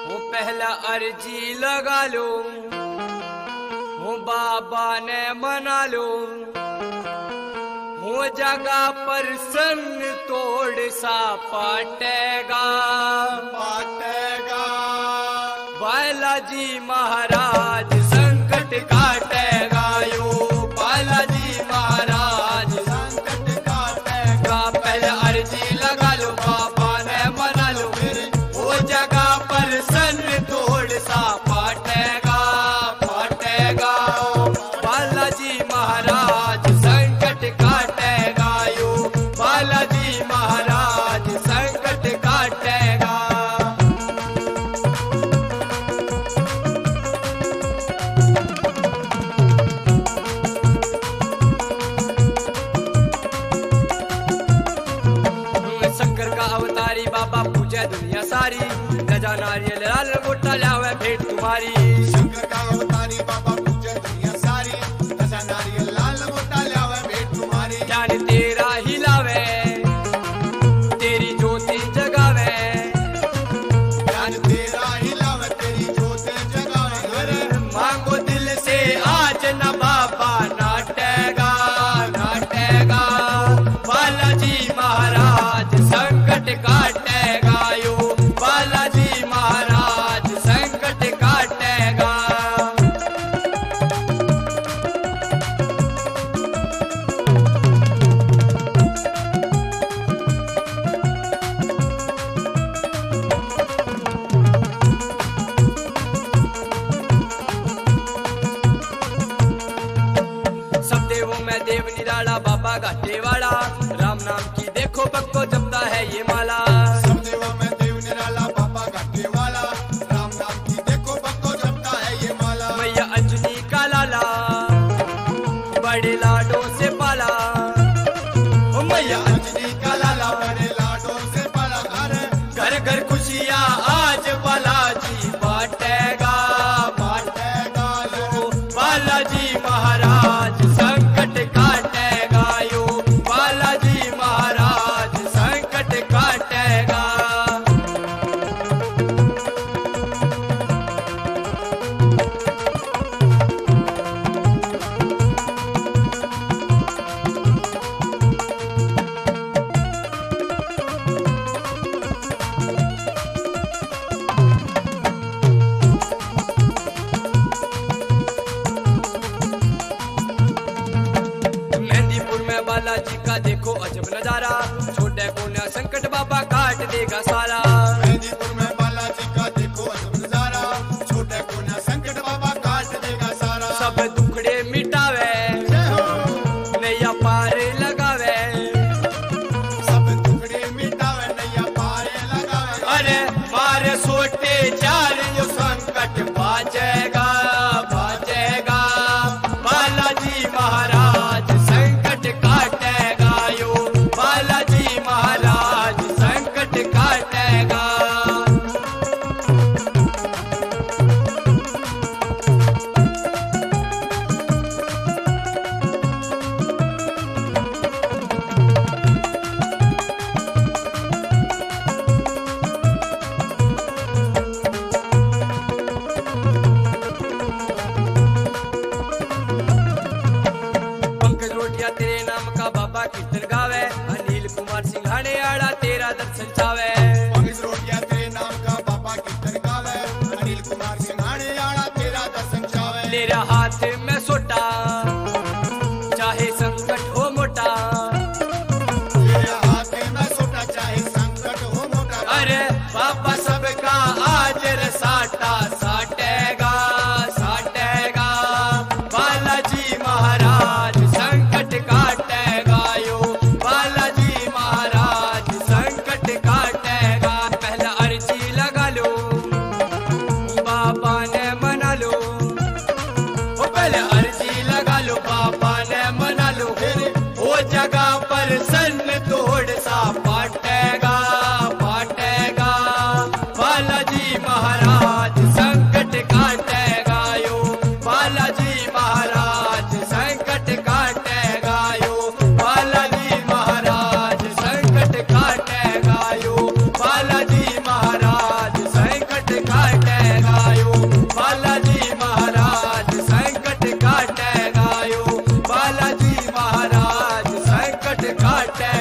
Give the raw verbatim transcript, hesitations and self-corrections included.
वो पहला अर्जी लगा लो, वो बाबा ने मना लो, वो जगह पर सन तोड़ सा पाटेगा पाटेगा बालाजी महाराज संकट काटेगा यो, बालाजी महाराज संकट काटेगा। पहले अर्जी लगा लो, बाबा ने मना लो, वो जगह पर सन तोड़ सा पाटेगा पाटेगा बालाजी महाराज संकट काटेगा यो, बालाजी महाराज संकट काटेगा। शंकर का अवतारी बाबा पूजे दुनिया सारी, गजा नारियल लाल गोटा लावे भेंट तुम्हारी। शंकर का अवतारी बाबा पूजे दुनिया सारी, गजा नारियल लाल गोटा लावे भेंट तुम्हारी। ज्ञान तेरा हिलावे, तेरी ज्योति जगावे, ज्ञान तेरा हिलावे, तेरी ज्योति जगावे। मांगो दिल से आज न बाबा नाटेगा नाटेगा बालाजी महाराज संकट काटेगा यो, बालाजी महाराज संकट काटेगा। सब देवों में देव निराला बाबा घाटे वाला, राम नाम की देखो पक्को जपता है ये माला। सब देवों में देव निराला बाबा घाटे वाला, राम नाम की देखो भक्तो जपता है ये माला। मैया अंजनी का लाला बड़े लाडों से पाला, ओ मैया अंजनी का लाला बड़े लाडों से पाला। घर घर खुशियाँ आज बालाजी बांटेगा बांटेगा यो, बालाजी महाराज संकट काटेगा यो, बालाजी महाराज संकट काटेगा। मेहंदीपुर में बालाजी का देखो अजब नजारा, छोटे कोना संकट बाबा काट देगा सारा। मेहंदीपुर में बालाजी का देखो अजब नजारा, छोटे कोना संकट बाबा काट देगा सारा। सब दुखड़े मिटावे, जय हो, नैया पार लगावे, सब टुकड़े मिटावे, नैया पारे लगावे। अरे मारे सोटे चार यो संकट बाजेगा बाजेगा बालाजी महाराज संकट काटेगा यो, बालाजी महाराज संकट काटेगा। पंकज रोटिया तेरे नाम का बाबा कीर्तन गावे, अनिल कुमार सिंघाड़े आड़ा तेरा दर्शन चावे। पंकज रोटिया तेरे नाम का बाबा कीर्तन गावे, अनिल कुमार सिंघाड़े आड़ा तेरा दर्शन चावे। तेरा हाथ में सोटा चाहे संकट हो मोटा, तेरे हाथ में सोटा चाहे संकट हो मोटा। अरे बाबा सबका आज रसाटा साटेगा साटेगा बालाजी महाराज संकट काटेगा यो, बालाजी महाराज संकट काटेगा। पहला अर्जी लगा लो, बाबा ने मना लो, ओ पहले अर्जी लगा लो, बाबा ने मना लो, वो जगह पर सन तोड़ सा पाटेगा पाटेगा बालाजी महाराज संकट काटेगा यो, बालाजी महाराज संकट काटेगा यो, बालाजी महाराज संकट काटेगा यो, बालाजी महाराज संकट काट काटे